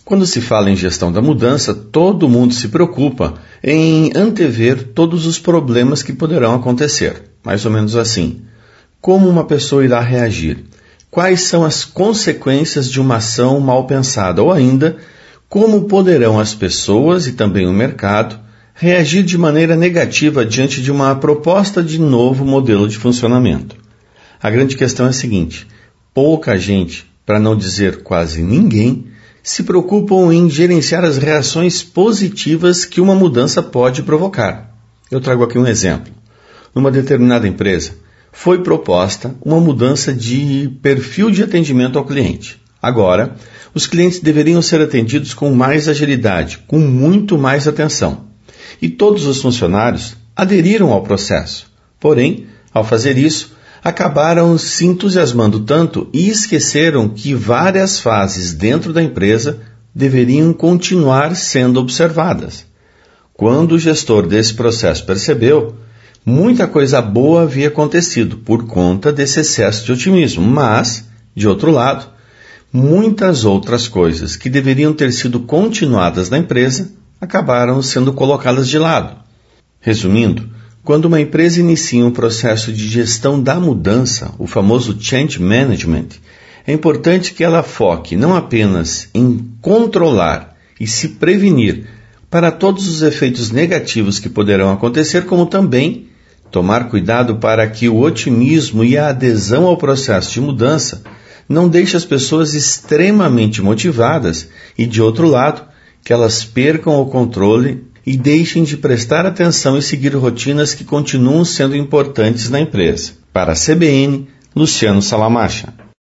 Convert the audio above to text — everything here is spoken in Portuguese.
Quando se fala em gestão da mudança, todo mundo se preocupa em antever todos os problemas que poderão acontecer. Mais ou menos assim. Como uma pessoa irá reagir? Quais são as consequências de uma ação mal pensada? Ou ainda, como poderão as pessoas e também o mercado reagir de maneira negativa diante de uma proposta de novo modelo de funcionamento? A grande questão é a seguinte: pouca gente, para não dizer quase ninguém, se preocupam em gerenciar as reações positivas que uma mudança pode provocar. Eu trago aqui um exemplo. Numa determinada empresa, foi proposta uma mudança de perfil de atendimento ao cliente. Agora, os clientes deveriam ser atendidos com mais agilidade, com muito mais atenção. E todos os funcionários aderiram ao processo. Porém, ao fazer isso, acabaram se entusiasmando tanto e esqueceram que várias fases dentro da empresa deveriam continuar sendo observadas. Quando o gestor desse processo percebeu, muita coisa boa havia acontecido por conta desse excesso de otimismo, mas, de outro lado, muitas outras coisas que deveriam ter sido continuadas na empresa acabaram sendo colocadas de lado. Resumindo, quando uma empresa inicia um processo de gestão da mudança, o famoso Change Management, é importante que ela foque não apenas em controlar e se prevenir para todos os efeitos negativos que poderão acontecer, como também tomar cuidado para que o otimismo e a adesão ao processo de mudança não deixe as pessoas extremamente motivadas e, de outro lado, que elas percam o controle e deixem de prestar atenção e seguir rotinas que continuam sendo importantes na empresa. Para a CBN, Luciano Salamacha.